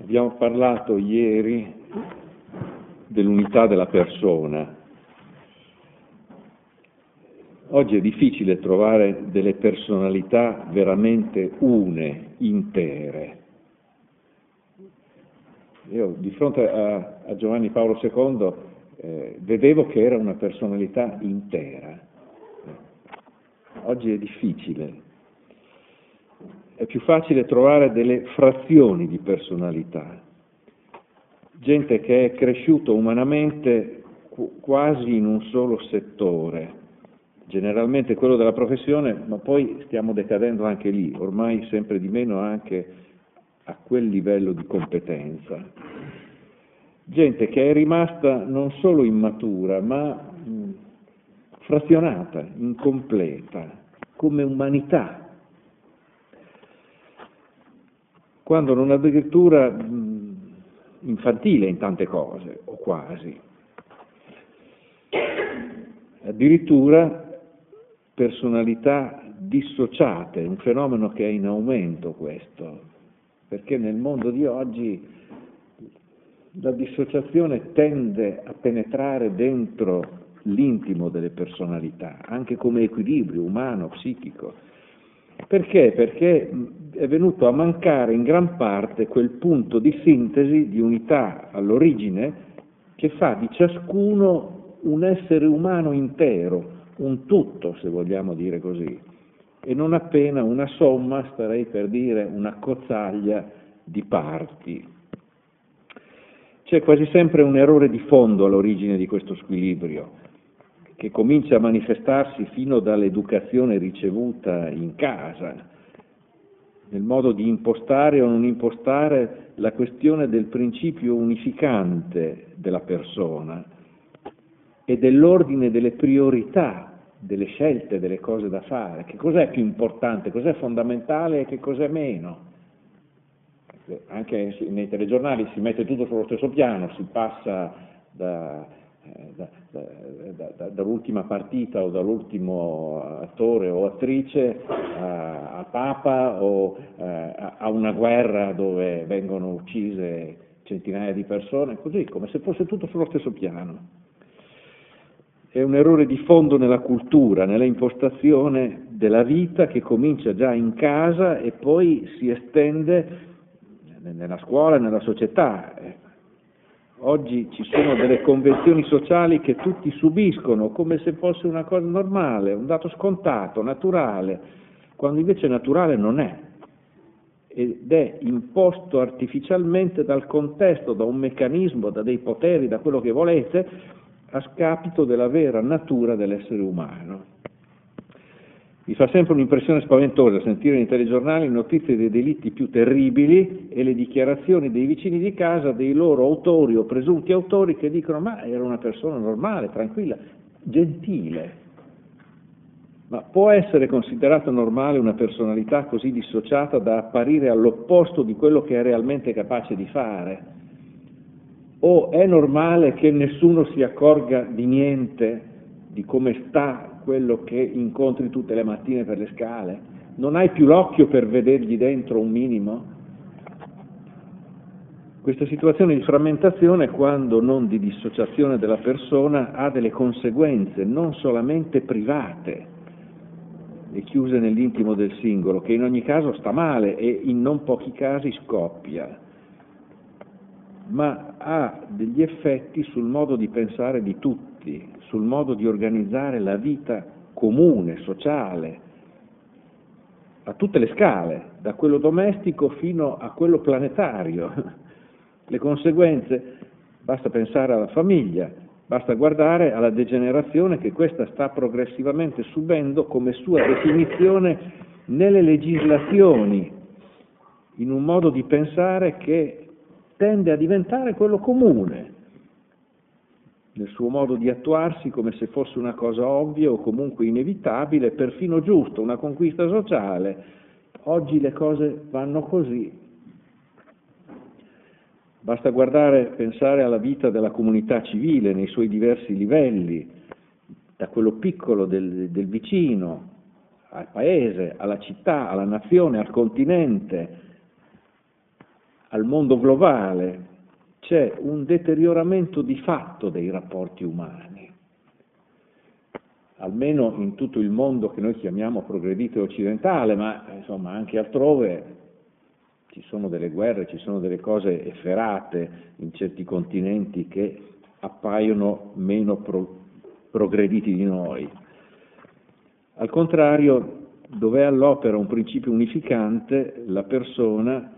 Abbiamo parlato ieri dell'unità della persona. Oggi è difficile trovare delle personalità veramente une, intere. Io di fronte a Giovanni Paolo II vedevo che era una personalità intera. Oggi è difficile. È più facile trovare delle frazioni di personalità, gente che è cresciuta umanamente quasi in un solo settore, generalmente quello della professione, ma poi stiamo decadendo anche lì, ormai sempre di meno anche a quel livello di competenza. Gente che è rimasta non solo immatura, ma frazionata, incompleta, come umanità, quando non addirittura infantile in tante cose, o quasi. Addirittura personalità dissociate, un fenomeno che è in aumento questo, perché nel mondo di oggi la dissociazione tende a penetrare dentro l'intimo delle personalità, anche come equilibrio umano, psichico. Perché? Perché è venuto a mancare in gran parte quel punto di sintesi, di unità all'origine, che fa di ciascuno un essere umano intero, un tutto, se vogliamo dire così, e non appena una somma, starei per dire una cozzaglia di parti. C'è quasi sempre un errore di fondo all'origine di questo squilibrio, che comincia a manifestarsi fino dall'educazione ricevuta in casa, nel modo di impostare o non impostare la questione del principio unificante della persona e dell'ordine delle priorità, delle scelte, delle cose da fare. Che cos'è più importante, cos'è fondamentale e che cos'è meno? Anche nei telegiornali si mette tutto sullo stesso piano, si passa dall'ultima partita o dall'ultimo attore o attrice a Papa o a una guerra dove vengono uccise centinaia di persone, così come se fosse tutto sullo stesso piano. È un errore di fondo nella cultura, nella impostazione della vita che comincia già in casa e poi si estende nella scuola e nella società. Oggi ci sono delle convenzioni sociali che tutti subiscono come se fosse una cosa normale, un dato scontato, naturale, quando invece naturale non è, ed è imposto artificialmente dal contesto, da un meccanismo, da dei poteri, da quello che volete, a scapito della vera natura dell'essere umano. Mi fa sempre un'impressione spaventosa sentire nei telegiornali notizie dei delitti più terribili e le dichiarazioni dei vicini di casa, dei loro autori o presunti autori, che dicono: ma era una persona normale, tranquilla, gentile. Ma può essere considerata normale una personalità così dissociata da apparire all'opposto di quello che è realmente capace di fare? O è normale che nessuno si accorga di niente, di come sta quello che incontri tutte le mattine per le scale? Non hai più l'occhio per vedergli dentro un minimo? Questa situazione di frammentazione, quando non di dissociazione della persona, ha delle conseguenze non solamente private e chiuse nell'intimo del singolo, che in ogni caso sta male e in non pochi casi scoppia, ma ha degli effetti sul modo di pensare di tutti, sul modo di organizzare la vita comune, sociale, a tutte le scale, da quello domestico fino a quello planetario. Le conseguenze, basta pensare alla famiglia, basta guardare alla degenerazione che questa sta progressivamente subendo come sua definizione nelle legislazioni, in un modo di pensare che tende a diventare quello comune, nel suo modo di attuarsi come se fosse una cosa ovvia o comunque inevitabile, perfino giusto, una conquista sociale. Oggi le cose vanno così. Basta guardare, pensare alla vita della comunità civile nei suoi diversi livelli, da quello piccolo del vicino, al paese, alla città, alla nazione, al continente, al mondo globale, c'è un deterioramento di fatto dei rapporti umani, almeno in tutto il mondo che noi chiamiamo progredito e occidentale, ma insomma anche altrove ci sono delle guerre, ci sono delle cose efferate in certi continenti che appaiono meno progrediti di noi. Al contrario, dove è all'opera un principio unificante, la persona,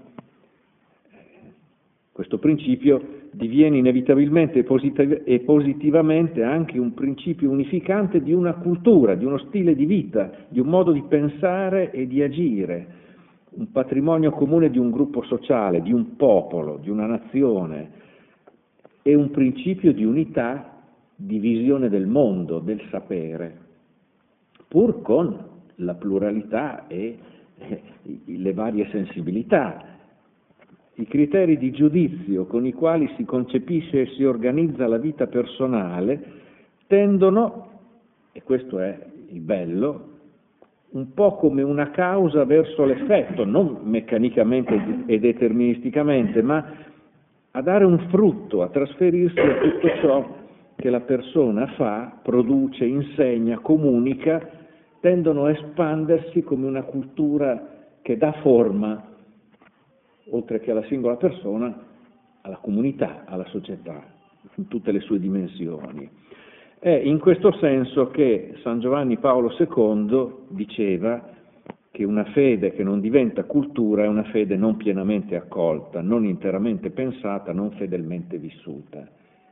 questo principio diviene inevitabilmente e positivamente anche un principio unificante di una cultura, di uno stile di vita, di un modo di pensare e di agire, un patrimonio comune di un gruppo sociale, di un popolo, di una nazione, e un principio di unità, di visione del mondo, del sapere, pur con la pluralità e le varie sensibilità. I criteri di giudizio con i quali si concepisce e si organizza la vita personale tendono, e questo è il bello, un po' come una causa verso l'effetto, non meccanicamente e deterministicamente, ma a dare un frutto, a trasferirsi a tutto ciò che la persona fa, produce, insegna, comunica, tendono a espandersi come una cultura che dà forma, oltre che alla singola persona, alla comunità, alla società, in tutte le sue dimensioni. È in questo senso che San Giovanni Paolo II diceva che una fede che non diventa cultura è una fede non pienamente accolta, non interamente pensata, non fedelmente vissuta.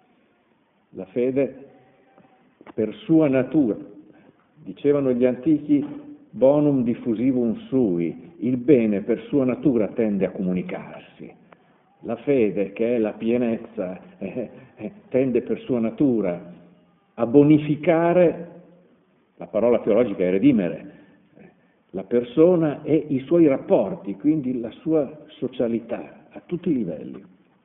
La fede per sua natura, dicevano gli antichi, bonum diffusivum sui, il bene per sua natura tende a comunicarsi. La fede, che è la pienezza, tende per sua natura a bonificare, la parola teologica è redimere, la persona e i suoi rapporti, quindi la sua socialità, a tutti i livelli.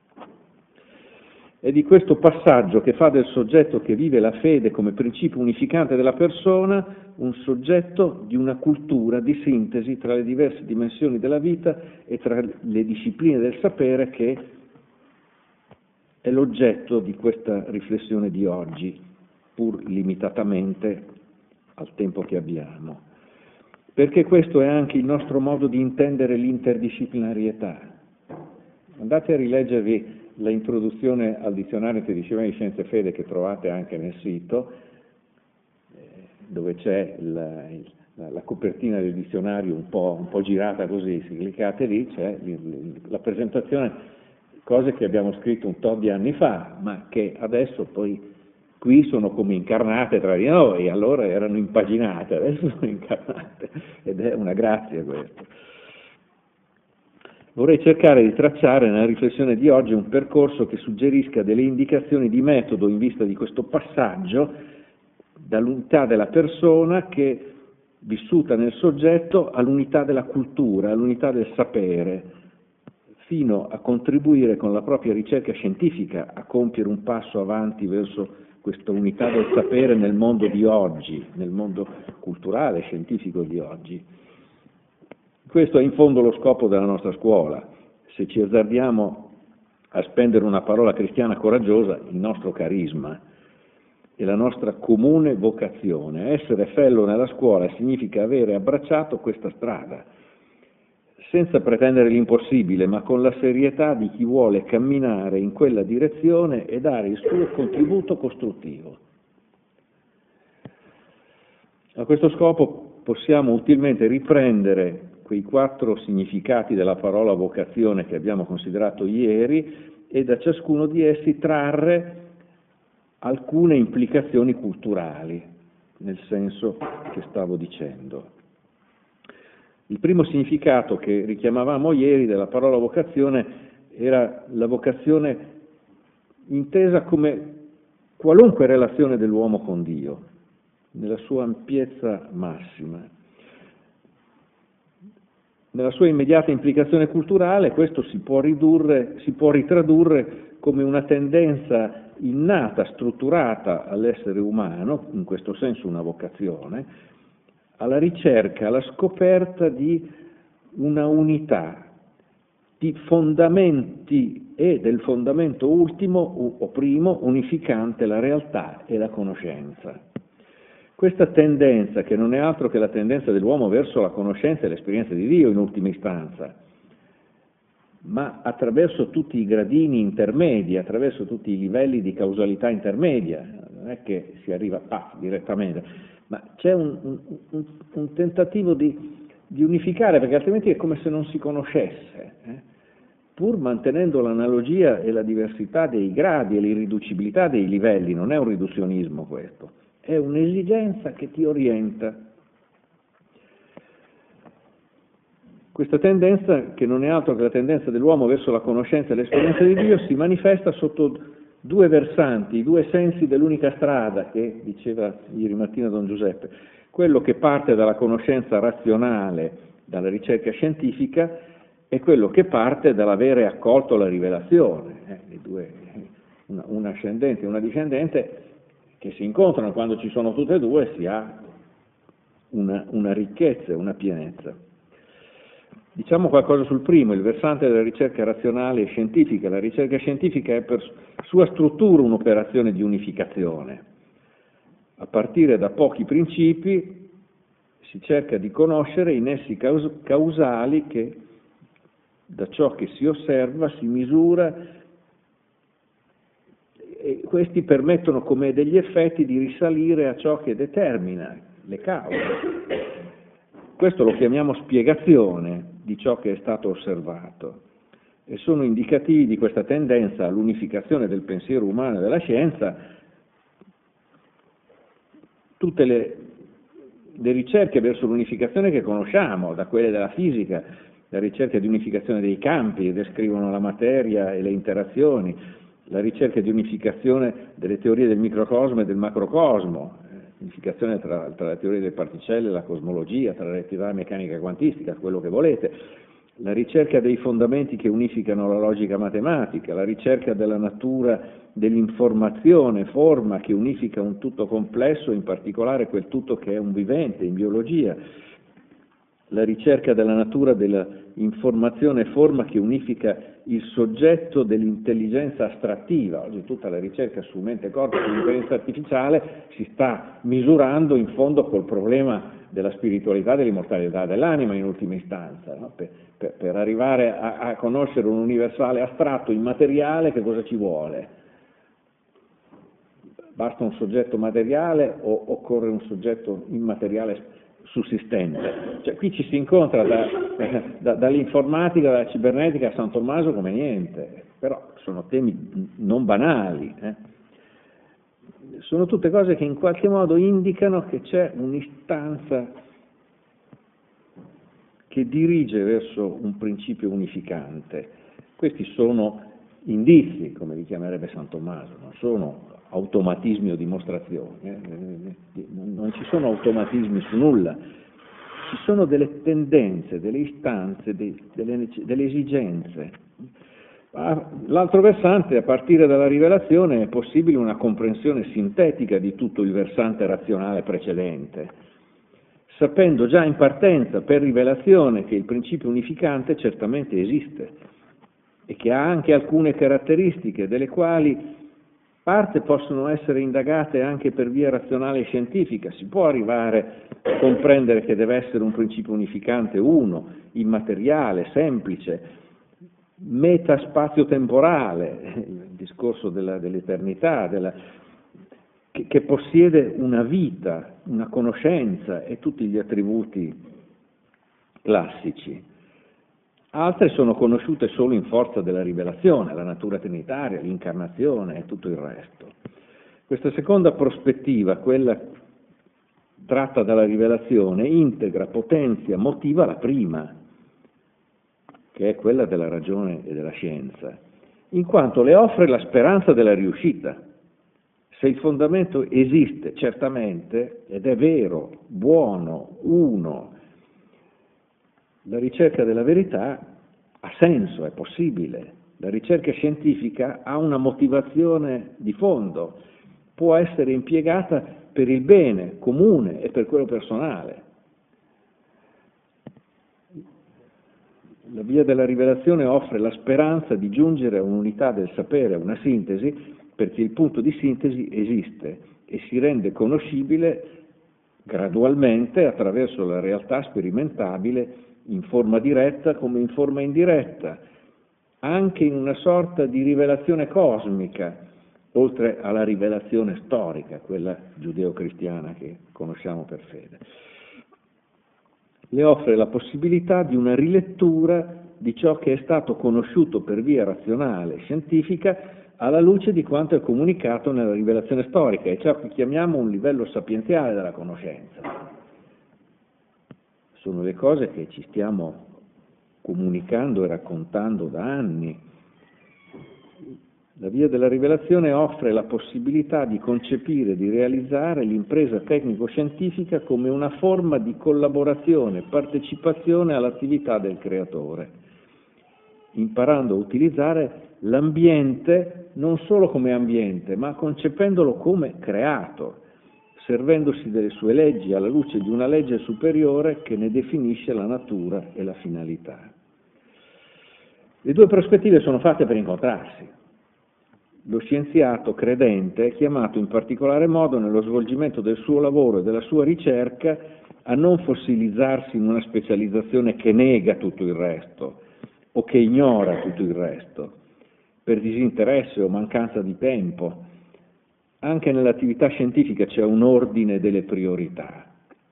È di questo passaggio che fa del soggetto che vive la fede come principio unificante della persona un soggetto di una cultura di sintesi tra le diverse dimensioni della vita e tra le discipline del sapere, che è l'oggetto di questa riflessione di oggi, pur limitatamente al tempo che abbiamo. Perché questo è anche il nostro modo di intendere l'interdisciplinarietà. Andate a rileggervi la introduzione al dizionario internazionale di Scienze e Fede che trovate anche nel sito, dove c'è la copertina del dizionario un po' girata così, se cliccate lì c'è la presentazione, cose che abbiamo scritto un tot di anni fa, ma che adesso poi qui sono come incarnate tra di noi, allora erano impaginate, adesso sono incarnate, ed è una grazia questo. Vorrei cercare di tracciare nella riflessione di oggi un percorso che suggerisca delle indicazioni di metodo in vista di questo passaggio dall'unità della persona che vissuta nel soggetto all'unità della cultura, all'unità del sapere, fino a contribuire con la propria ricerca scientifica a compiere un passo avanti verso questa unità del sapere nel mondo di oggi, nel mondo culturale e scientifico di oggi. Questo è in fondo lo scopo della nostra scuola. Se ci azzardiamo a spendere una parola cristiana coraggiosa, il nostro carisma e la nostra comune vocazione. Essere fellow nella scuola significa avere abbracciato questa strada, senza pretendere l'impossibile, ma con la serietà di chi vuole camminare in quella direzione e dare il suo contributo costruttivo. A questo scopo possiamo utilmente riprendere quei 4 significati della parola vocazione che abbiamo considerato ieri e da ciascuno di essi trarre alcune implicazioni culturali, nel senso che stavo dicendo. Il primo significato che richiamavamo ieri della parola vocazione era la vocazione intesa come qualunque relazione dell'uomo con Dio, nella sua ampiezza massima. Nella sua immediata implicazione culturale questo si può ritradurre come una tendenza innata, strutturata all'essere umano, in questo senso una vocazione, alla ricerca, alla scoperta di una unità di fondamenti e del fondamento ultimo o primo unificante la realtà e la conoscenza. Questa tendenza, che non è altro che la tendenza dell'uomo verso la conoscenza e l'esperienza di Dio in ultima istanza, ma attraverso tutti i gradini intermedi, attraverso tutti i livelli di causalità intermedia, non è che si arriva direttamente, ma c'è un tentativo di unificare, perché altrimenti è come se non si conoscesse, pur mantenendo l'analogia e la diversità dei gradi e l'irriducibilità dei livelli. Non è un riduzionismo questo, è un'esigenza che ti orienta. Questa tendenza, che non è altro che la tendenza dell'uomo verso la conoscenza e l'esperienza di Dio, si manifesta sotto due versanti, i due sensi dell'unica strada, che diceva ieri mattina Don Giuseppe: quello che parte dalla conoscenza razionale, dalla ricerca scientifica, e quello che parte dall'avere accolto la rivelazione. Le due, una ascendente e una discendente, che si incontrano. Quando ci sono tutte e due si ha una ricchezza e una pienezza. Diciamo qualcosa sul primo, il versante della ricerca razionale e scientifica. La ricerca scientifica è per sua struttura un'operazione di unificazione. A partire da pochi principi si cerca di conoscere i nessi causali che da ciò che si osserva si misura, e questi permettono come degli effetti di risalire a ciò che determina le cause. Questo lo chiamiamo spiegazione di ciò che è stato osservato, e sono indicativi di questa tendenza all'unificazione del pensiero umano e della scienza tutte le ricerche verso l'unificazione che conosciamo, da quelle della fisica, la ricerca di unificazione dei campi che descrivono la materia e le interazioni, la ricerca di unificazione delle teorie del microcosmo e del macrocosmo, unificazione tra la teoria delle particelle e la cosmologia, tra la relatività meccanica e quantistica, quello che volete, la ricerca dei fondamenti che unificano la logica matematica, la ricerca della natura dell'informazione, forma che unifica un tutto complesso, in particolare quel tutto che è un vivente in biologia, la ricerca della natura dell'informazione forma che unifica il soggetto dell'intelligenza astrattiva. Oggi tutta la ricerca su mente e corpo, sull'intelligenza artificiale, si sta misurando in fondo col problema della spiritualità e dell'immortalità dell'anima in ultima istanza, no? Per arrivare a conoscere un universale astratto, immateriale, che cosa ci vuole? Basta un soggetto materiale o occorre un soggetto immateriale sussistente? Cioè, qui ci si incontra dall'informatica, dalla cibernetica a San Tommaso come niente, però sono temi non banali. Sono tutte cose che in qualche modo indicano che c'è un'istanza che dirige verso un principio unificante. Questi sono indizi, come li chiamerebbe San Tommaso, non sono automatismi o dimostrazioni, non ci sono automatismi su nulla, ci sono delle tendenze, delle istanze, delle esigenze. L'altro versante, a partire dalla rivelazione, è possibile una comprensione sintetica di tutto il versante razionale precedente, sapendo già in partenza per rivelazione che il principio unificante certamente esiste e che ha anche alcune caratteristiche delle quali parte possono essere indagate anche per via razionale e scientifica. Si può arrivare a comprendere che deve essere un principio unificante uno, immateriale, semplice, metaspazio-temporale, il discorso dell'eternità, che possiede una vita, una conoscenza e tutti gli attributi classici. Altre sono conosciute solo in forza della rivelazione, la natura trinitaria, l'incarnazione e tutto il resto. Questa seconda prospettiva, quella tratta dalla rivelazione, integra, potenzia, motiva la prima, che è quella della ragione e della scienza, in quanto le offre la speranza della riuscita. Se il fondamento esiste certamente ed è vero, buono, uno, la ricerca della verità ha senso, è possibile. La ricerca scientifica ha una motivazione di fondo, può essere impiegata per il bene comune e per quello personale. La via della rivelazione offre la speranza di giungere a un'unità del sapere, a una sintesi, perché il punto di sintesi esiste e si rende conoscibile gradualmente attraverso la realtà sperimentabile in forma diretta come in forma indiretta, anche in una sorta di rivelazione cosmica, oltre alla rivelazione storica, quella giudeo-cristiana che conosciamo per fede. Le offre la possibilità di una rilettura di ciò che è stato conosciuto per via razionale, scientifica, alla luce di quanto è comunicato nella rivelazione storica, e ciò che chiamiamo un livello sapienziale della conoscenza. Sono le cose che ci stiamo comunicando e raccontando da anni. La via della rivelazione offre la possibilità di concepire e di realizzare l'impresa tecnico-scientifica come una forma di collaborazione e partecipazione all'attività del creatore, imparando a utilizzare l'ambiente non solo come ambiente, ma concependolo come creato, servendosi delle sue leggi alla luce di una legge superiore che ne definisce la natura e la finalità. Le due prospettive sono fatte per incontrarsi. Lo scienziato credente è chiamato in particolare modo nello svolgimento del suo lavoro e della sua ricerca a non fossilizzarsi in una specializzazione che nega tutto il resto o che ignora tutto il resto, per disinteresse o mancanza di tempo. Anche nell'attività scientifica c'è un ordine delle priorità.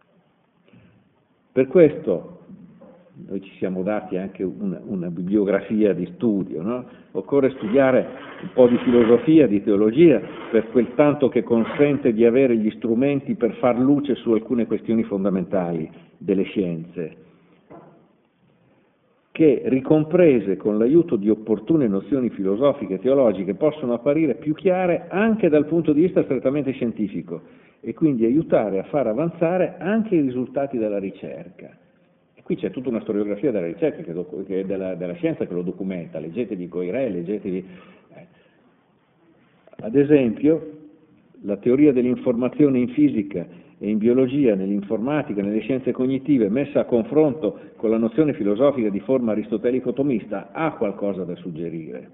Per questo noi ci siamo dati anche una bibliografia di studio, no? Occorre studiare un po' di filosofia, di teologia, per quel tanto che consente di avere gli strumenti per far luce su alcune questioni fondamentali delle scienze, che, ricomprese con l'aiuto di opportune nozioni filosofiche e teologiche, possono apparire più chiare anche dal punto di vista strettamente scientifico e quindi aiutare a far avanzare anche i risultati della ricerca. Qui c'è tutta una storiografia della ricerca, della scienza che lo documenta, leggetevi Coiré, leggetevi... Ad esempio, la teoria dell'informazione in fisica e in biologia, nell'informatica, nelle scienze cognitive, messa a confronto con la nozione filosofica di forma aristotelico-tomista, ha qualcosa da suggerire.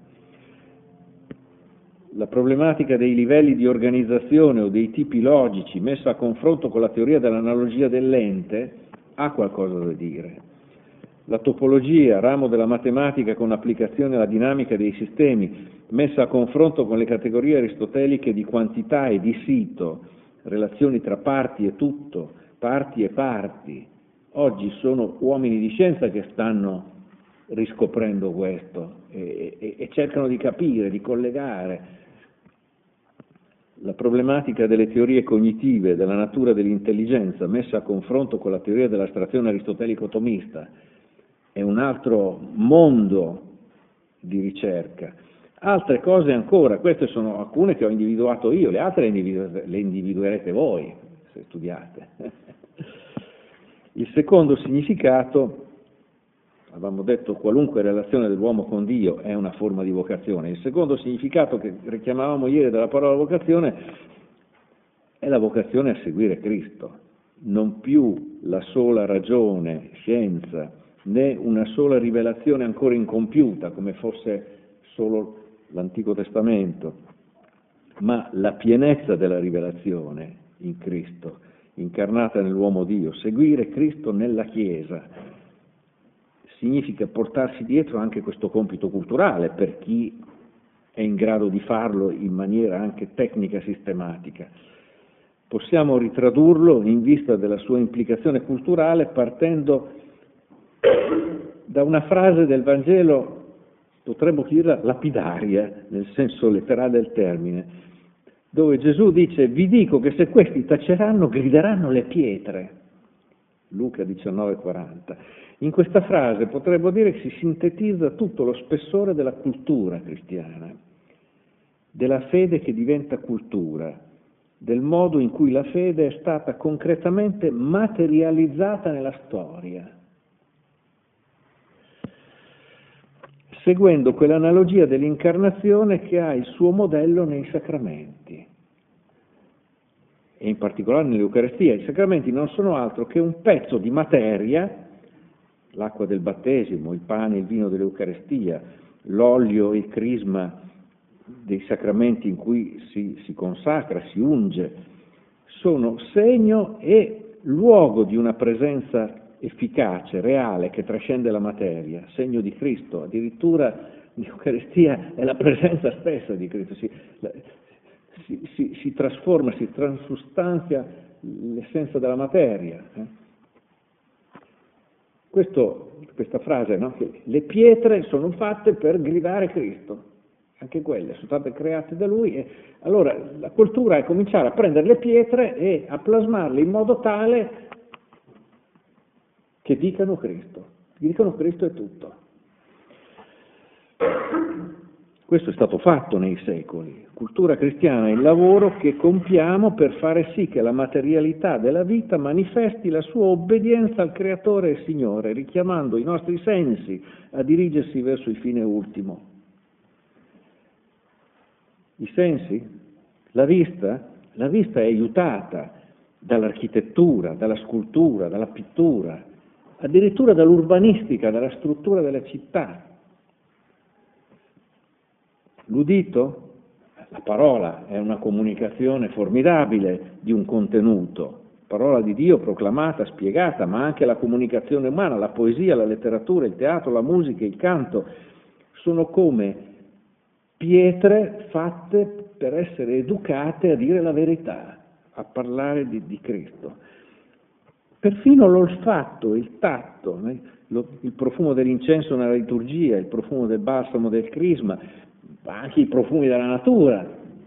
La problematica dei livelli di organizzazione o dei tipi logici, messa a confronto con la teoria dell'analogia dell'ente, ha qualcosa da dire. La topologia, ramo della matematica con applicazione alla dinamica dei sistemi, messa a confronto con le categorie aristoteliche di quantità e di sito, relazioni tra parti e tutto, parti e parti. Oggi sono uomini di scienza che stanno riscoprendo questo e cercano di capire, di collegare. La problematica delle teorie cognitive, della natura dell'intelligenza, messa a confronto con la teoria dell'astrazione aristotelico-tomista, è un altro mondo di ricerca. Altre cose ancora, queste sono alcune che ho individuato io, le altre le individuerete voi, se studiate. Il secondo significato, avevamo detto qualunque relazione dell'uomo con Dio è una forma di vocazione, il secondo significato che richiamavamo ieri dalla parola vocazione è la vocazione a seguire Cristo, non più la sola ragione, scienza, né una sola rivelazione ancora incompiuta come fosse solo l'Antico Testamento, ma la pienezza della rivelazione in Cristo, incarnata nell'uomo Dio, seguire Cristo nella Chiesa. Significa portarsi dietro anche questo compito culturale per chi è in grado di farlo in maniera anche tecnica e sistematica. Possiamo ritradurlo in vista della sua implicazione culturale partendo da una frase del Vangelo, potremmo dirla lapidaria, nel senso letterale del termine, dove Gesù dice: vi dico che se questi taceranno, grideranno le pietre. Luca 19,40. In questa frase potremmo dire che si sintetizza tutto lo spessore della cultura cristiana, della fede che diventa cultura, del modo in cui la fede è stata concretamente materializzata nella storia, seguendo quell'analogia dell'incarnazione che ha il suo modello nei sacramenti, e in particolare nell'Eucaristia. I sacramenti non sono altro che un pezzo di materia l'acqua del battesimo, il pane e il vino dell'Eucarestia, l'olio e il crisma dei sacramenti in cui si consacra, si unge, sono segno e luogo di una presenza efficace, reale, che trascende la materia, segno di Cristo. Addirittura l'Eucaristia è la presenza stessa di Cristo, si trasforma, si transustanzia l'essenza della materia. Questa frase, no? Che le pietre sono fatte per gridare Cristo, anche quelle sono state create da Lui, e allora la cultura è cominciare a prendere le pietre e a plasmarle in modo tale che dicano Cristo è tutto. Questo è stato fatto nei secoli. Cultura cristiana è il lavoro che compiamo per fare sì che la materialità della vita manifesti la sua obbedienza al Creatore e Signore, richiamando i nostri sensi a dirigersi verso il fine ultimo. I sensi? La vista è aiutata dall'architettura, dalla scultura, dalla pittura, addirittura dall'urbanistica, dalla struttura delle città. L'udito? La parola è una comunicazione formidabile di un contenuto, parola di Dio proclamata, spiegata, ma anche la comunicazione umana, la poesia, la letteratura, il teatro, la musica, il canto, sono come pietre fatte per essere educate a dire la verità, a parlare di Cristo. Perfino l'olfatto, il tatto, il profumo dell'incenso nella liturgia, il profumo del balsamo del crisma, anche i profumi della natura,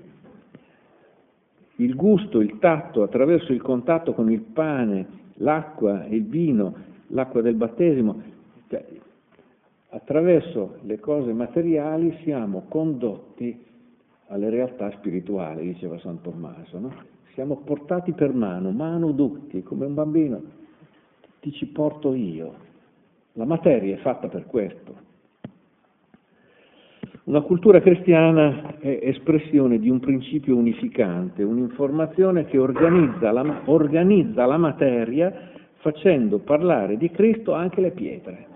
il gusto, il tatto attraverso il contatto con il pane, l'acqua e il vino, l'acqua del battesimo, cioè, attraverso le cose materiali siamo condotti alle realtà spirituali, diceva San Tommaso, no? Siamo portati per mano ducti, come un bambino, ti ci porto io. La materia è fatta per questo. Una cultura cristiana è espressione di un principio unificante, un'informazione che organizza la materia facendo parlare di Cristo anche le pietre.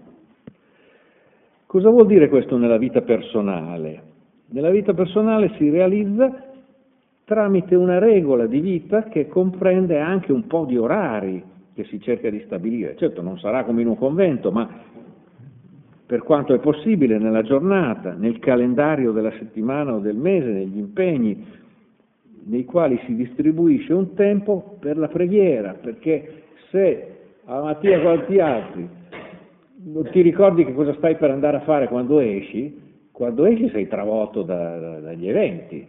Cosa vuol dire questo nella vita personale? Nella vita personale si realizza tramite una regola di vita che comprende anche un po' di orari che si cerca di stabilire. Certo, non sarà come in un convento, ma per quanto è possibile nella giornata, nel calendario della settimana o del mese, negli impegni nei quali si distribuisce un tempo per la preghiera, perché se alla mattina quando ti alzi non ti ricordi che cosa stai per andare a fare quando esci sei travolto dagli eventi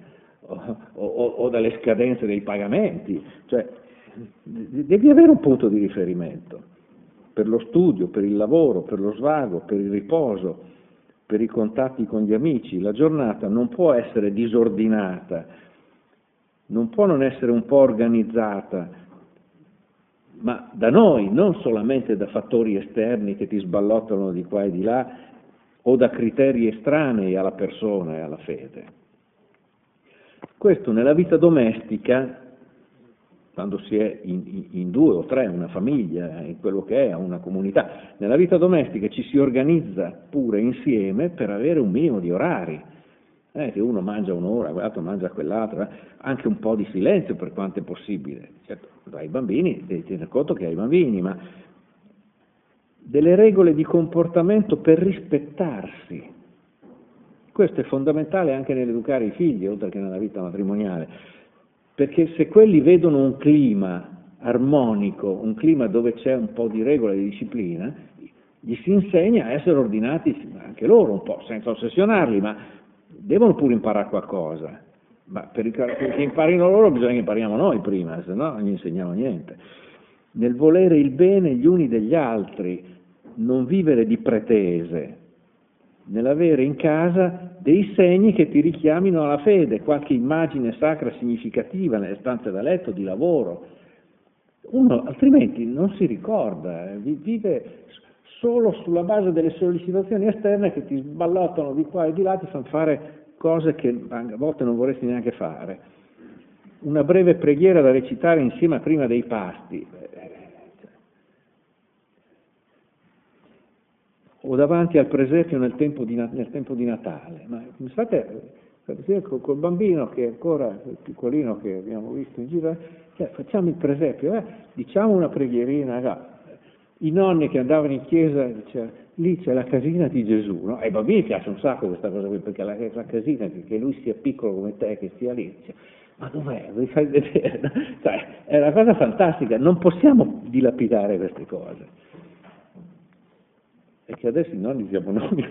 o dalle scadenze dei pagamenti, cioè devi avere un punto di riferimento per lo studio, per il lavoro, per lo svago, per il riposo, per i contatti con gli amici. La giornata non può essere disordinata, non può non essere un po' organizzata, ma da noi, non solamente da fattori esterni che ti sballottano di qua e di là, o da criteri estranei alla persona e alla fede. Questo nella vita domestica, quando si è in due o tre, una famiglia, in quello che è, una comunità, nella vita domestica ci si organizza pure insieme per avere un minimo di orari. Che uno mangia un'ora, quell'altro mangia quell'altra, anche un po' di silenzio per quanto è possibile. Certo, dai bambini devi tenere conto che hai bambini, ma delle regole di comportamento per rispettarsi. Questo è fondamentale anche nell'educare i figli, oltre che nella vita matrimoniale, perché se quelli vedono un clima armonico, un clima dove c'è un po' di regola e di disciplina, gli si insegna a essere ordinati anche loro un po', senza ossessionarli, ma devono pure imparare qualcosa. Ma perché imparino loro bisogna che impariamo noi prima, se no non gli insegniamo niente. Nel volere il bene gli uni degli altri, non vivere di pretese, nell'avere in casa dei segni che ti richiamino alla fede, qualche immagine sacra significativa nelle stanze da letto, di lavoro. Uno altrimenti non si ricorda, vive solo sulla base delle sollecitazioni esterne che ti sballottano di qua e di là, ti fanno fare cose che a volte non vorresti neanche fare. Una breve preghiera da recitare insieme prima dei pasti. o davanti al presepio nel tempo di Natale. Ma pensate col bambino che è ancora piccolino che abbiamo visto in giro, facciamo il presepio, diciamo una preghierina, no. I nonni che andavano in chiesa dicevano, lì c'è la casina di Gesù, no? Ai bambini piace un sacco questa cosa qui, perché la casina, che lui sia piccolo come te, che stia lì, dice, ma dov'è? Vuoi far vedere? Cioè, è una cosa fantastica, non possiamo dilapidare queste cose. E che adesso i nonni siamo noi.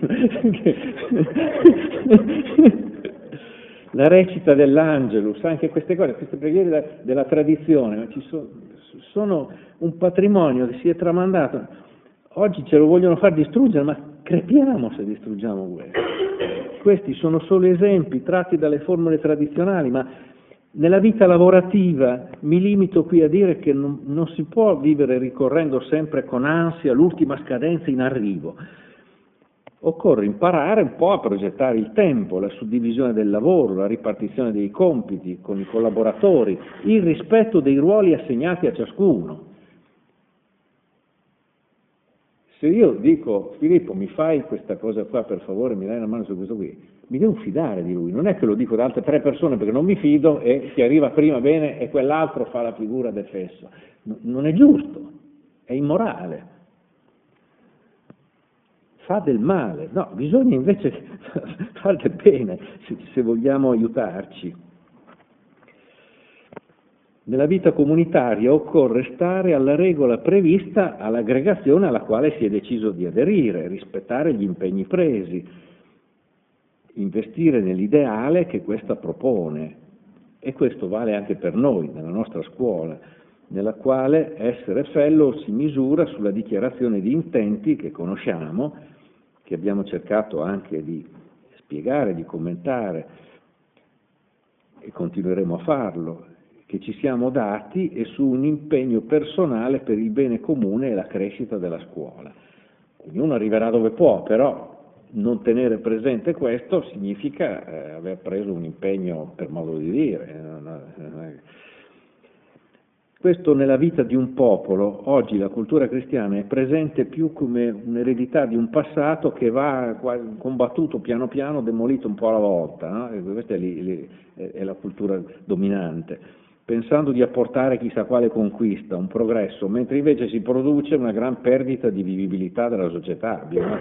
La recita dell'Angelus, anche queste cose, queste preghiere della tradizione, ma sono un patrimonio che si è tramandato. Oggi ce lo vogliono far distruggere, ma crepiamo se distruggiamo questo. Questi sono solo esempi tratti dalle formule tradizionali, ma nella vita lavorativa mi limito qui a dire che non si può vivere ricorrendo sempre con ansia l'ultima scadenza in arrivo. Occorre imparare un po' a progettare il tempo, la suddivisione del lavoro, la ripartizione dei compiti con i collaboratori, il rispetto dei ruoli assegnati a ciascuno. Se io dico, Filippo, mi fai questa cosa qua, per favore, mi dai una mano su questo qui, mi devo fidare di lui, non è che lo dico da altre 3 persone perché non mi fido e chi arriva prima bene e quell'altro fa la figura del fesso. Non è giusto, è immorale. Fa del male, no, bisogna invece fare del bene se vogliamo aiutarci. Nella vita comunitaria occorre stare alla regola prevista all'aggregazione alla quale si è deciso di aderire, rispettare gli impegni presi, investire nell'ideale che questa propone. E questo vale anche per noi, nella nostra scuola, nella quale essere fellow si misura sulla dichiarazione di intenti che conosciamo, che abbiamo cercato anche di spiegare, di commentare, e continueremo a farlo, che ci siamo dati e su un impegno personale per il bene comune e la crescita della scuola. Ognuno arriverà dove può, però non tenere presente questo significa aver preso un impegno, per modo di dire. Questo nella vita di un popolo, oggi la cultura cristiana è presente più come un'eredità di un passato che va combattuto piano piano, demolito un po' alla volta, no? Questa è la cultura dominante, pensando di apportare chissà quale conquista, un progresso, mentre invece si produce una gran perdita di vivibilità della società. Bisogna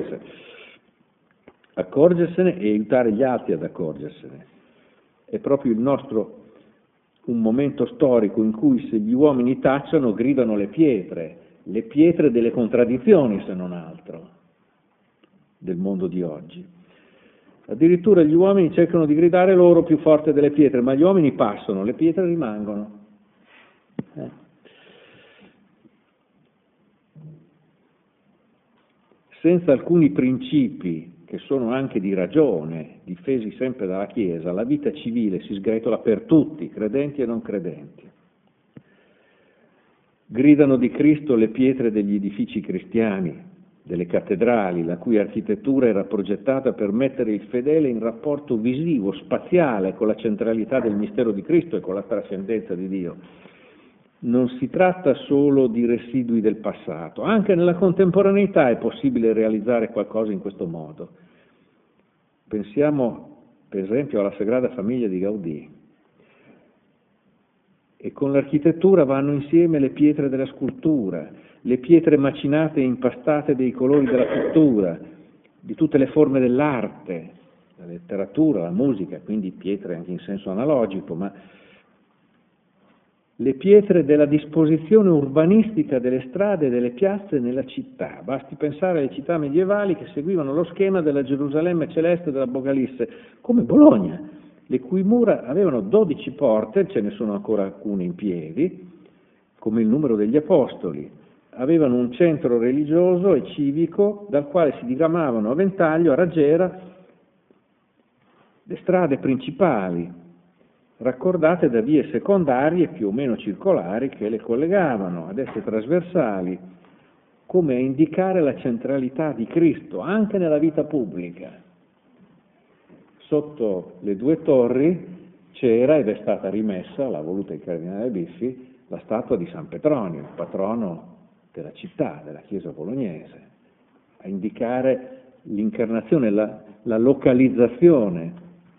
accorgersene e aiutare gli altri ad accorgersene. È proprio il nostro un momento storico in cui se gli uomini tacciano gridano le pietre delle contraddizioni se non altro del mondo di oggi. Addirittura gli uomini cercano di gridare loro più forte delle pietre, ma gli uomini passano, le pietre rimangono. Senza alcuni principi che sono anche di ragione, difesi sempre dalla Chiesa, la vita civile si sgretola per tutti, credenti e non credenti. Gridano di Cristo le pietre degli edifici cristiani, delle cattedrali, la cui architettura era progettata per mettere il fedele in rapporto visivo, spaziale, con la centralità del mistero di Cristo e con la trascendenza di Dio. Non si tratta solo di residui del passato, anche nella contemporaneità è possibile realizzare qualcosa in questo modo. Pensiamo per esempio alla Sagrada Famiglia di Gaudì. E con l'architettura vanno insieme le pietre della scultura, le pietre macinate e impastate dei colori della pittura, di tutte le forme dell'arte, la letteratura, la musica, quindi pietre anche in senso analogico, ma le pietre della disposizione urbanistica delle strade e delle piazze nella città. Basti pensare alle città medievali che seguivano lo schema della Gerusalemme celeste dell'Apocalisse, come Bologna, le cui mura avevano 12 porte, ce ne sono ancora alcune in piedi, come il numero degli apostoli. Avevano un centro religioso e civico dal quale si diramavano a ventaglio, a raggiera, le strade principali, raccordate da vie secondarie più o meno circolari che le collegavano, ad esse trasversali, come a indicare la centralità di Cristo anche nella vita pubblica. Sotto le 2 torri c'era, ed è stata rimessa, l'ha voluta il cardinale Biffi, la statua di San Petronio, il patrono della città, della chiesa bolognese. a indicare l'incarnazione, la localizzazione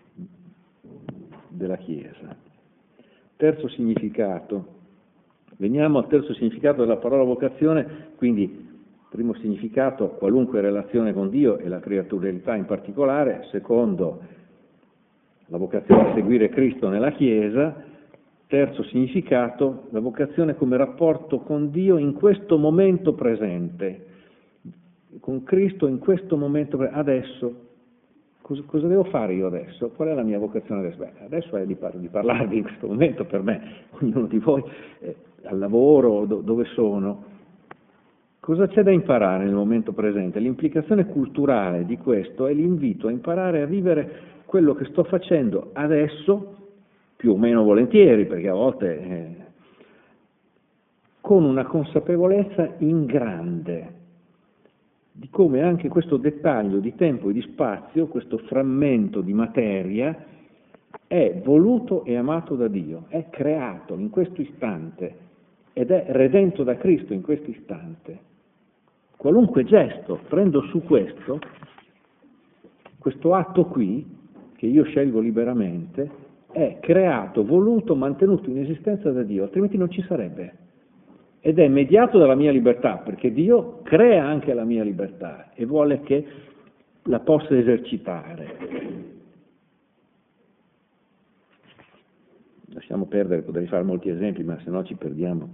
della Chiesa. Terzo significato. Veniamo al terzo significato della parola vocazione, quindi primo significato, qualunque relazione con Dio e la creaturalità in particolare. Secondo, la vocazione a seguire Cristo nella Chiesa. Terzo significato, la vocazione come rapporto con Dio in questo momento presente, con Cristo in questo momento presente. Adesso, cosa devo fare io adesso? Qual è la mia vocazione adesso? Beh, adesso è di parlarvi in questo momento per me, ognuno di voi, al lavoro, dove sono. Cosa c'è da imparare nel momento presente? L'implicazione culturale di questo è l'invito a imparare a vivere quello che sto facendo adesso, più o meno volentieri, perché a volte con una consapevolezza in grande di come anche questo dettaglio di tempo e di spazio, questo frammento di materia, è voluto e amato da Dio, è creato in questo istante ed è redento da Cristo in questo istante. Qualunque gesto prendo su questo atto qui, che io scelgo liberamente, è creato, voluto, mantenuto in esistenza da Dio, altrimenti non ci sarebbe. Ed è mediato dalla mia libertà, perché Dio crea anche la mia libertà e vuole che la possa esercitare. Lasciamo perdere, potrei fare molti esempi, ma se no ci perdiamo.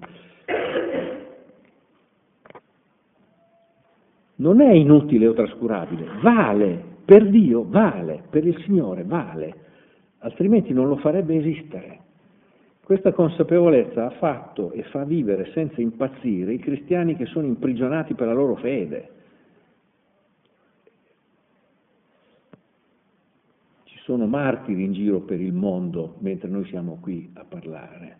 Non è inutile o trascurabile, vale, per Dio vale, per il Signore vale, altrimenti non lo farebbe esistere. Questa consapevolezza ha fatto e fa vivere senza impazzire i cristiani che sono imprigionati per la loro fede. Ci sono martiri in giro per il mondo mentre noi siamo qui a parlare.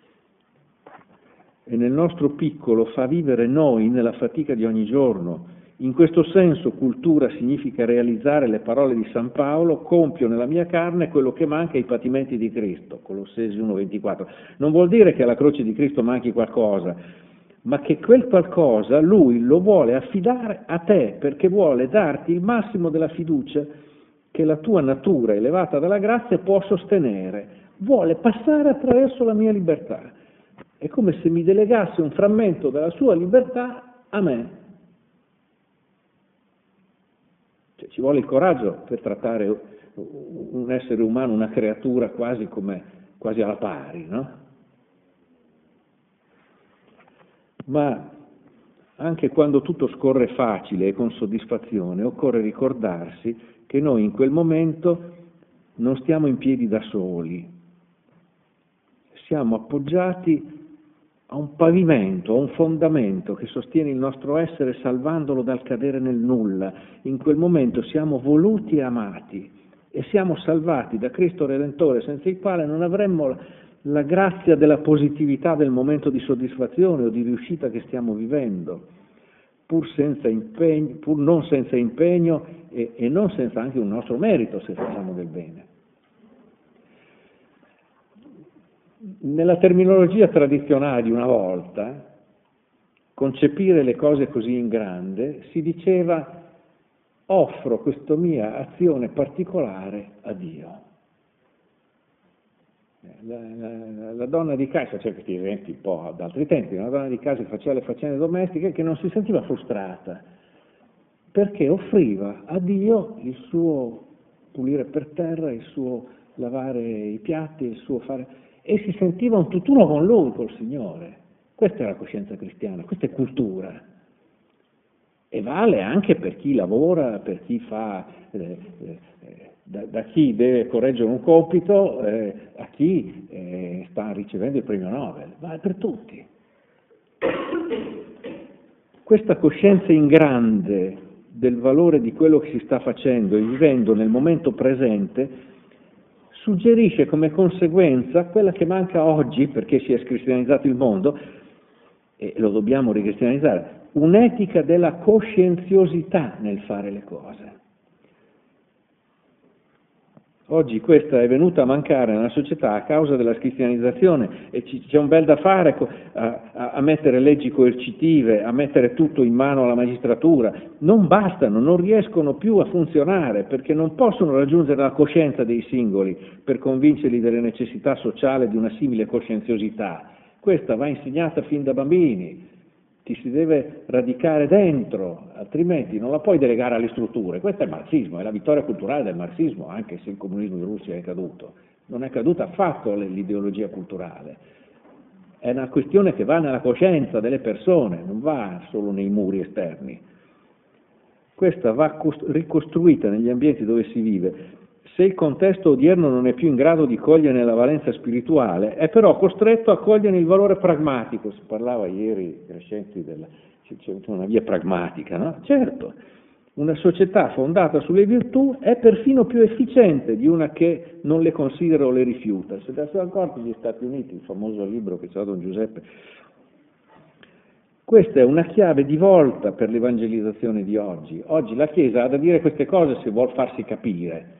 E nel nostro piccolo fa vivere noi nella fatica di ogni giorno. In questo senso cultura significa realizzare le parole di San Paolo: compio nella mia carne quello che manca ai patimenti di Cristo, Colossesi 1,24. Non vuol dire che alla croce di Cristo manchi qualcosa, ma che quel qualcosa Lui lo vuole affidare a te, perché vuole darti il massimo della fiducia che la tua natura elevata dalla grazia può sostenere. Vuole passare attraverso la mia libertà. È come se mi delegasse un frammento della sua libertà a me. Cioè, ci vuole il coraggio per trattare un essere umano, una creatura quasi alla pari, no? Ma anche quando tutto scorre facile e con soddisfazione, occorre ricordarsi che noi in quel momento non stiamo in piedi da soli, siamo appoggiati a un pavimento, a un fondamento che sostiene il nostro essere salvandolo dal cadere nel nulla. In quel momento siamo voluti e amati e siamo salvati da Cristo Redentore, senza il quale non avremmo la grazia della positività del momento di soddisfazione o di riuscita che stiamo vivendo, pur non senza impegno e non senza anche un nostro merito se facciamo del bene. Nella terminologia tradizionale di una volta, concepire le cose così in grande si diceva: offro questa mia azione particolare a Dio. La donna di casa, c'è questi esempi un po' ad altri tempi, una donna di casa che faceva le faccende domestiche, che non si sentiva frustrata, perché offriva a Dio il suo pulire per terra, il suo lavare i piatti, il suo fare, e si sentiva un tutt'uno con Lui, col Signore. Questa è la coscienza cristiana, questa è cultura. E vale anche per chi lavora, per chi fa, da chi deve correggere un compito a chi sta ricevendo il premio Nobel, vale per tutti. Questa coscienza in grande del valore di quello che si sta facendo e vivendo nel momento presente suggerisce come conseguenza quella che manca oggi, perché si è scristianizzato il mondo, e lo dobbiamo ricristianizzare, un'etica della coscienziosità nel fare le cose. Oggi questa è venuta a mancare nella società a causa della cristianizzazione e c'è un bel da fare a mettere leggi coercitive, a mettere tutto in mano alla magistratura. Non bastano, non riescono più a funzionare perché non possono raggiungere la coscienza dei singoli per convincerli delle necessità sociali di una simile coscienziosità. Questa va insegnata fin da bambini. Ti si deve radicare dentro, altrimenti non la puoi delegare alle strutture. Questo è il marxismo, è la vittoria culturale del marxismo, anche se il comunismo in Russia è caduto. Non è caduta affatto l'ideologia culturale. È una questione che va nella coscienza delle persone, non va solo nei muri esterni. Questa va ricostruita negli ambienti dove si vive. Se il contesto odierno non è più in grado di cogliere la valenza spirituale, è però costretto a cogliere il valore pragmatico. Si parlava ieri, Crescenti, c'è una via pragmatica, no? Certo, una società fondata sulle virtù è perfino più efficiente di una che non le considera o le rifiuta. Se ne sono accorti gli Stati Uniti, il famoso libro che c'ha Don Giuseppe. Questa è una chiave di volta per l'evangelizzazione di oggi. Oggi la Chiesa ha da dire queste cose se vuol farsi capire.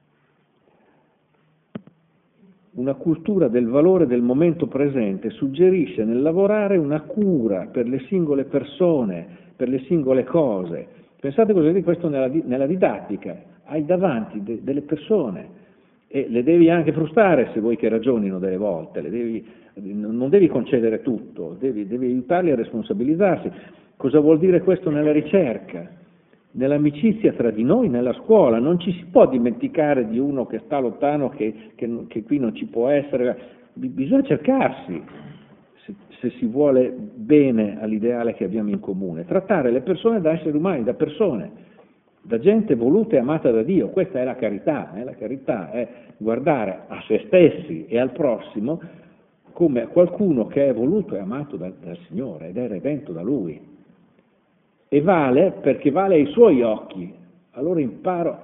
Una cultura del valore del momento presente suggerisce nel lavorare una cura per le singole persone, per le singole cose. Pensate cosa di questo nella didattica. Hai davanti delle persone e le devi anche frustrare se vuoi che ragionino delle volte, non devi concedere tutto, devi aiutarli a responsabilizzarsi. Cosa vuol dire questo nella ricerca? Nell'amicizia tra di noi, nella scuola, non ci si può dimenticare di uno che sta lontano, che qui non ci può essere, bisogna cercarsi, se si vuole bene all'ideale che abbiamo in comune, trattare le persone da esseri umani, da persone, da gente voluta e amata da Dio. Questa è la carità è guardare a se stessi e al prossimo come a qualcuno che è voluto e amato dal Signore ed è redento da Lui. E vale perché vale ai suoi occhi. Allora imparo,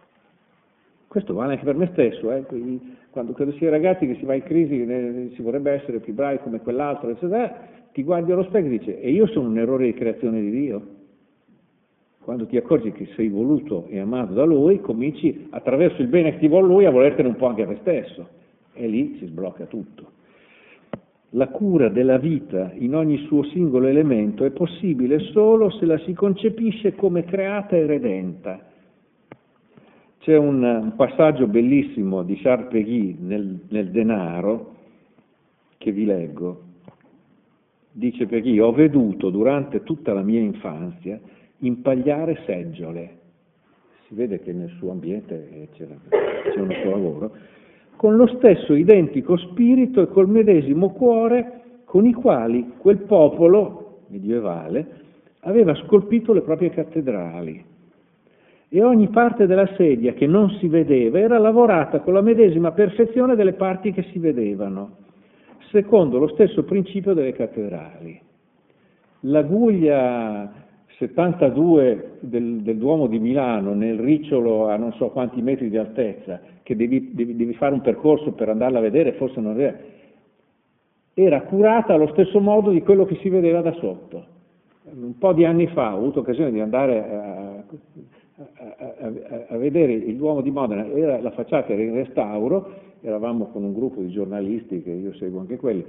questo vale anche per me stesso, quando si è ragazzi che si va in crisi, si vorrebbe essere più bravi come quell'altro, eccetera, ti guardi allo specchio e dici, e io sono un errore di creazione di Dio? Quando ti accorgi che sei voluto e amato da Lui, cominci attraverso il bene che ti vuole Lui a volertene un po' anche a te stesso, e lì si sblocca tutto. La cura della vita in ogni suo singolo elemento è possibile solo se la si concepisce come creata e redenta. C'è un passaggio bellissimo di Charles Péguy nel Denaro, che vi leggo. Dice Péguy, ho veduto durante tutta la mia infanzia impagliare seggiole. Si vede che nel suo ambiente c'è un suo lavoro. Con lo stesso identico spirito e col medesimo cuore con i quali quel popolo medievale aveva scolpito le proprie cattedrali. E ogni parte della sedia che non si vedeva era lavorata con la medesima perfezione delle parti che si vedevano, secondo lo stesso principio delle cattedrali. L'aguglia 72 del Duomo di Milano, nel ricciolo a non so quanti metri di altezza, che devi fare un percorso per andarla a vedere, forse non era curata allo stesso modo di quello che si vedeva da sotto. Un po' di anni fa ho avuto occasione di andare a vedere il Duomo di Modena, la facciata era in restauro, eravamo con un gruppo di giornalisti, che io seguo anche quelli,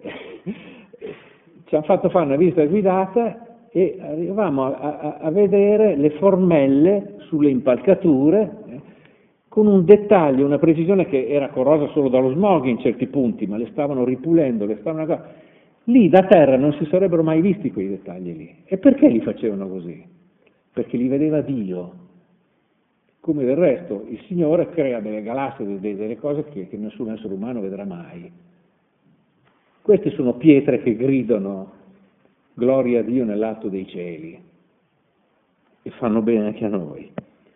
ci hanno fatto fare una visita guidata e arrivavamo a vedere le formelle sulle impalcature, con un dettaglio, una precisione che era corrosa solo dallo smog in certi punti, ma le stavano ripulendo, lì da terra non si sarebbero mai visti quei dettagli lì. E perché li facevano così? Perché li vedeva Dio. Come del resto il Signore crea delle galassie, delle cose che nessun essere umano vedrà mai. Queste sono pietre che gridano gloria a Dio nell'alto dei cieli e fanno bene anche a noi.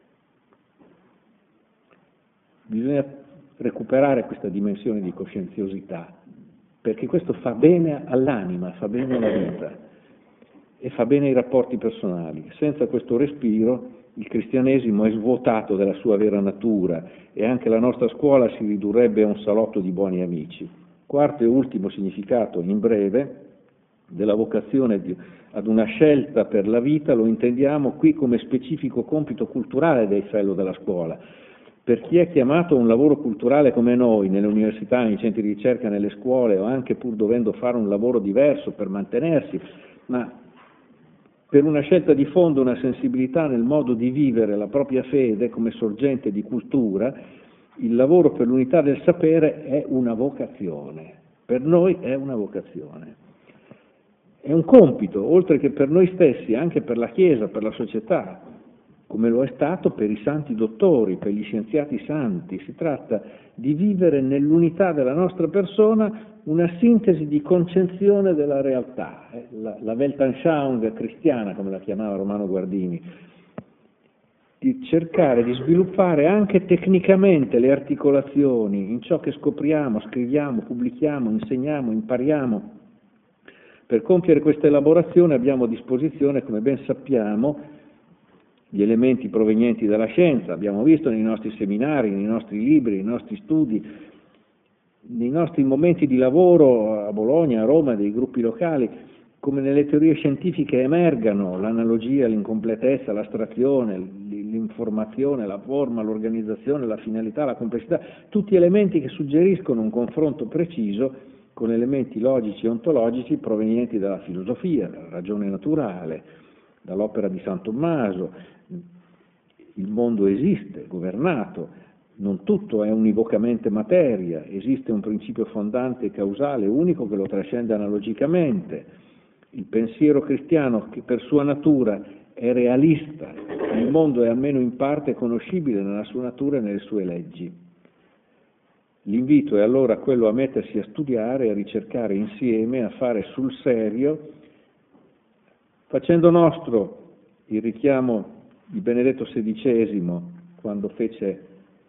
Bisogna recuperare questa dimensione di coscienziosità, perché questo fa bene all'anima, fa bene alla vita e fa bene ai rapporti personali. Senza questo respiro il cristianesimo è svuotato della sua vera natura e anche la nostra scuola si ridurrebbe a un salotto di buoni amici. Quarto e ultimo significato, in breve, della vocazione ad una scelta per la vita lo intendiamo qui come specifico compito culturale del fellow della scuola, per chi è chiamato a un lavoro culturale come noi, nelle università, nei centri di ricerca, nelle scuole, o anche pur dovendo fare un lavoro diverso per mantenersi, ma per una scelta di fondo, una sensibilità nel modo di vivere la propria fede come sorgente di cultura, il lavoro per l'unità del sapere è una vocazione. Per noi è una vocazione. È un compito, oltre che per noi stessi, anche per la Chiesa, per la società, come lo è stato per i santi dottori, per gli scienziati santi. Si tratta di vivere nell'unità della nostra persona una sintesi di concezione della realtà, la Weltanschauung cristiana, come la chiamava Romano Guardini, di cercare di sviluppare anche tecnicamente le articolazioni in ciò che scopriamo, scriviamo, pubblichiamo, insegniamo, impariamo. Per compiere questa elaborazione abbiamo a disposizione, come ben sappiamo, gli elementi provenienti dalla scienza, abbiamo visto nei nostri seminari, nei nostri libri, nei nostri studi, nei nostri momenti di lavoro a Bologna, a Roma, dei gruppi locali, come nelle teorie scientifiche emergano l'analogia, l'incompletezza, l'astrazione, l'informazione, la forma, l'organizzazione, la finalità, la complessità, tutti elementi che suggeriscono un confronto preciso con elementi logici e ontologici provenienti dalla filosofia, dalla ragione naturale, dall'opera di San Tommaso. Il mondo esiste, governato, non tutto è univocamente materia, esiste un principio fondante e causale unico che lo trascende analogicamente. Il pensiero cristiano, che per sua natura è realista, il mondo è almeno in parte conoscibile nella sua natura e nelle sue leggi. L'invito è allora quello a mettersi a studiare, a ricercare insieme, a fare sul serio, facendo nostro il richiamo di Benedetto XVI quando fece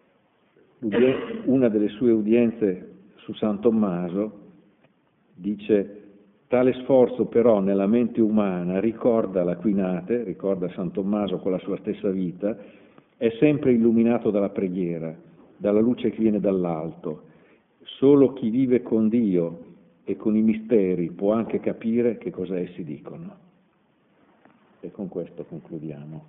una delle sue udienze su San Tommaso, dice: tale sforzo però nella mente umana ricorda l'Aquinate, ricorda San Tommaso con la sua stessa vita, è sempre illuminato dalla preghiera, dalla luce che viene dall'alto. Solo chi vive con Dio e con i misteri può anche capire che cosa essi dicono. E con questo concludiamo.